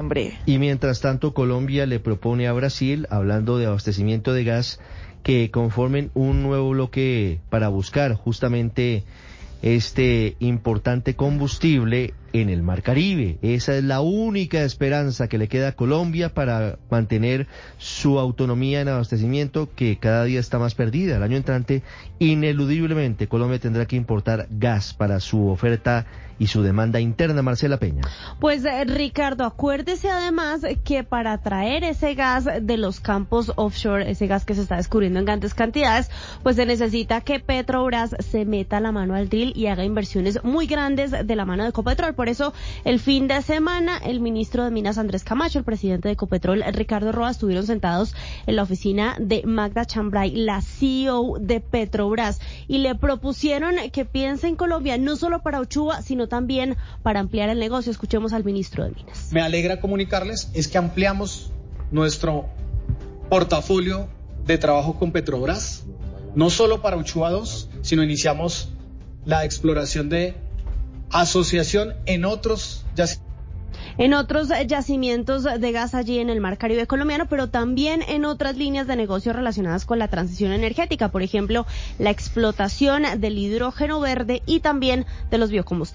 breve. Y mientras tanto, Colombia le propone a Brasil, hablando de abastecimiento de gas, que conformen un nuevo bloque para buscar justamente este importante combustible en el Mar Caribe. Esa es la única esperanza que le queda a Colombia para mantener su autonomía en abastecimiento, que cada día está más perdida. El año entrante, ineludiblemente, Colombia tendrá que importar gas para su oferta y su demanda interna. Marcela Peña. Pues Ricardo, acuérdese además que para traer ese gas de los campos offshore, ese gas que se está descubriendo en grandes cantidades, pues se necesita que Petrobras se meta la mano al drill y haga inversiones muy grandes de la mano de Ecopetrol. Por eso, el fin de semana, el ministro de Minas, Andrés Camacho, el presidente de Ecopetrol, Ricardo Roa, estuvieron sentados en la oficina de Magda Chambray, la CEO de Petrobras, y le propusieron que piense en Colombia no solo para Uchuva, sino también para ampliar el negocio. Escuchemos al ministro de Minas. Me alegra comunicarles es que ampliamos nuestro portafolio de trabajo con Petrobras, no solo para Uchuva 2, sino iniciamos la exploración de asociación en otros yacimientos de gas allí en el Mar Caribe colombiano, pero también en otras líneas de negocio relacionadas con la transición energética, por ejemplo, la explotación del hidrógeno verde y también de los biocombustibles.